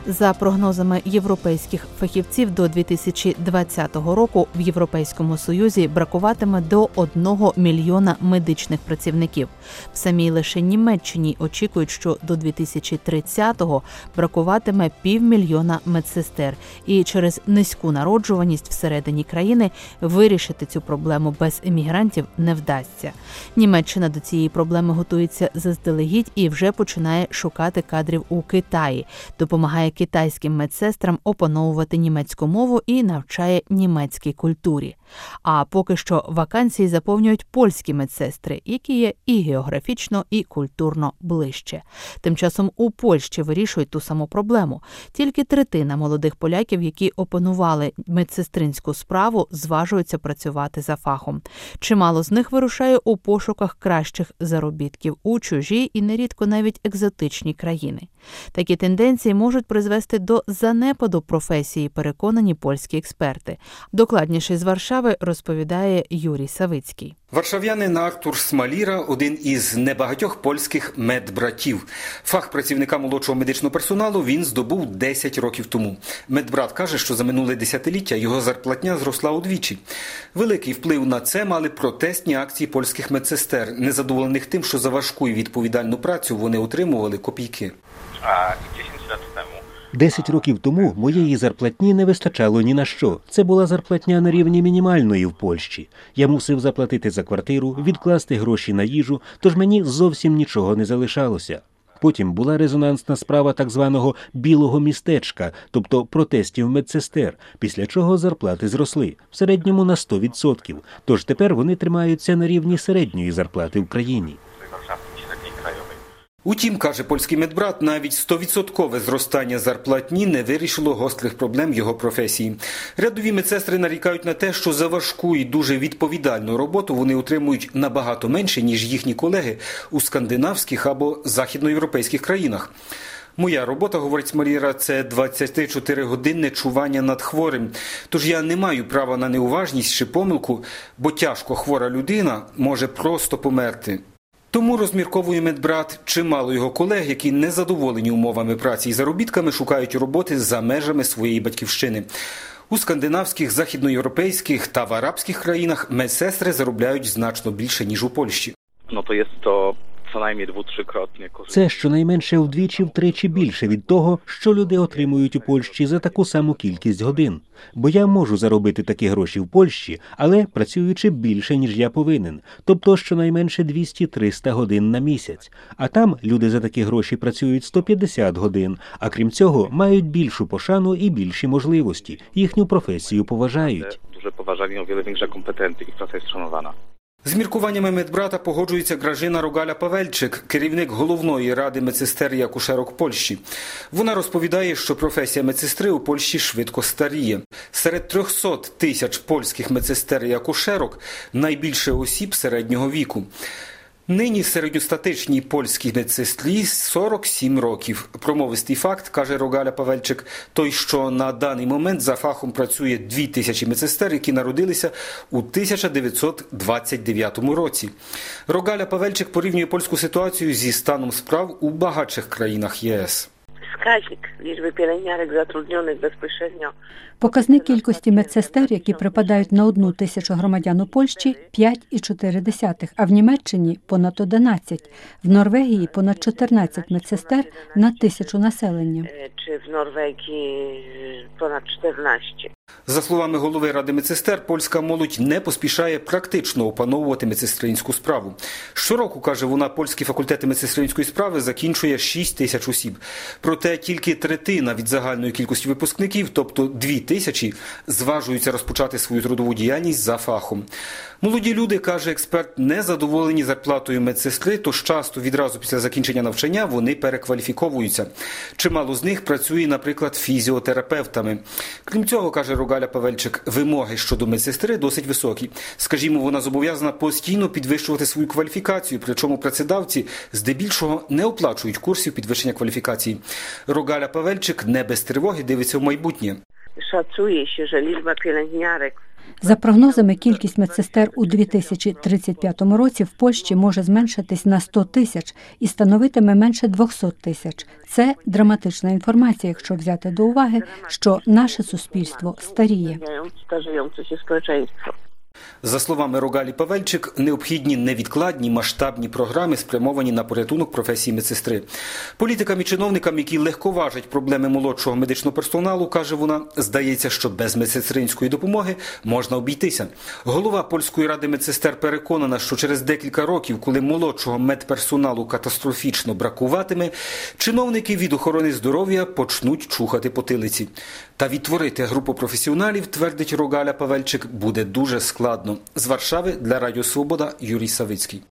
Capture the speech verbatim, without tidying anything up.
За прогнозами європейських фахівців, до дві тисячі двадцятого року в Європейському Союзі бракуватиме до одного мільйона медичних працівників. В самій лише Німеччині очікують, що до дві тисячі тридцятого бракуватиме півмільйона медсестер. І через низьку народжуваність всередині країни вирішити цю проблему без емігрантів не вдасться. Німеччина до цієї проблеми готується заздалегідь і вже починає шукати кадрів у Китаї. Допомагає китайським медсестрам опановувати німецьку мову і навчає німецькій культурі. А поки що вакансії заповнюють польські медсестри, які є і географічно, і культурно ближче. Тим часом у Польщі вирішують ту саму проблему. Тільки третина молодих поляків, які опанували медсестринську справу, зважуються працювати за фахом. Чимало з них вирушає у пошуках кращих заробітків у чужі і нерідко навіть екзотичні країни. Такі тенденції можуть призвести до занепаду професії, переконані польські експерти. Докладніше з Варшави розповідає Юрій Савицький. Варшав'янин Артур Смаліра – один із небагатьох польських медбратів. Фах працівника молодшого медичного персоналу він здобув десять років тому. Медбрат каже, що за минуле десятиліття його зарплатня зросла удвічі. Великий вплив на це мали протестні акції польських медсестер, незадоволених тим, що за важку і відповідальну працю вони отримували копійки. Десять років тому моєї зарплатні не вистачало ні на що. Це була зарплатня на рівні мінімальної в Польщі. Я мусив заплатити за квартиру, відкласти гроші на їжу, тож мені зовсім нічого не залишалося. Потім була резонансна справа так званого «білого містечка», тобто протестів медсестер, після чого зарплати зросли, в середньому на сто відсотків. Тож тепер вони тримаються на рівні середньої зарплати в країні. Утім, каже польський медбрат, навіть стовідсоткове зростання зарплатні не вирішило гострих проблем його професії. Рядові медсестри нарікають на те, що за важку і дуже відповідальну роботу вони отримують набагато менше, ніж їхні колеги у скандинавських або західноєвропейських країнах. Моя робота, говорить Смаліра, це двадцятичотиригодинне чування над хворим. Тож я не маю права на неуважність чи помилку, бо тяжко хвора людина може просто померти. Тому, розмірковує медбрат, чимало його колег, які не задоволені умовами праці і заробітками, шукають роботи за межами своєї батьківщини. У скандинавських, західноєвропейських та в арабських країнах медсестри заробляють значно більше, ніж у Польщі. Ну, то є то... Це щонайменше вдвічі-втричі більше від того, що люди отримують у Польщі за таку саму кількість годин. Бо я можу заробити такі гроші в Польщі, але працюючи більше, ніж я повинен. Тобто щонайменше двісті-триста годин на місяць. А там люди за такі гроші працюють сто п'ятдесят годин. А крім цього, мають більшу пошану і більші можливості. Їхню професію поважають. Дуже поважають, о wiele większa kompetencja, ich praca jest szanowana. З міркуваннями медбрата погоджується Гражина Рогаля-Павельчик, керівник головної ради медсестер і акушерок Польщі. Вона розповідає, що професія медсестри у Польщі швидко старіє. Серед трьохсот тисяч польських медсестер і акушерок найбільше осіб середнього віку. Нині середньостатичній польській медсестрі сорок сім років. Промовистий факт, каже Рогаля-Павельчик, той, що на даний момент за фахом працює дві тисячі медсестер, які народилися у тисяча дев'ятсот двадцять дев'ятому році. Рогаля-Павельчик порівнює польську ситуацію зі станом справ у багатших країнах ЄС. Wskaźnik liczby pielęgniarek zatrudnionych bezpośrednio. Показник кількості медсестер, які припадають на одну тисячу громадян у Польщі – п'ять цілих чотири десятих, а в Німеччині – понад одинадцять. В Норвегії – понад чотирнадцять медсестер на тисячу населення. Чи в Норвегії понад чотирнадцять. За словами голови Ради медсестер, польська молодь не поспішає практично опановувати медсестринську справу. Щороку, каже вона, польські факультети медсестринської справи закінчує шість тисяч осіб. Проте тільки третина від загальної кількості випускників, тобто дві тисячі, зважуються розпочати свою трудову діяльність за фахом. Молоді люди, каже експерт, не задоволені зарплатою медсестри, тож часто відразу після закінчення навчання вони перекваліфіковуються. Чимало з них працює, наприклад, фізіотерапевтами. Крім цього, каже Рогаля-Павельчик, вимоги щодо медсестри досить високі. Скажімо, вона зобов'язана постійно підвищувати свою кваліфікацію, причому працедавці здебільшого не оплачують курсів підвищення кваліфікації. Рогаля-Павельчик не без тривоги дивиться в майбутнє. Szacuje się, że liczba pielęgniarek За прогнозами, кількість медсестер у дві тисячі тридцять п'ятому році в Польщі може зменшитись на сто тисяч і становитиме менше двісті тисяч. Це драматична інформація, якщо взяти до уваги, що наше суспільство старіє. Starzejące się społeczeństwo. За словами Рогалі Павельчик, необхідні невідкладні масштабні програми, спрямовані на порятунок професії медсестри. Політикам і чиновникам, які легковажать проблеми молодшого медичного персоналу, каже вона, здається, що без медсестринської допомоги можна обійтися. Голова Польської ради медсестер переконана, що через декілька років, коли молодшого медперсоналу катастрофічно бракуватиме, чиновники від охорони здоров'я почнуть чухати потилиці. Та відтворити групу професіоналів, твердить Рогаля Павельчик, буде дуже складно. З Варшави для Радіо Свобода Юрій Савицький.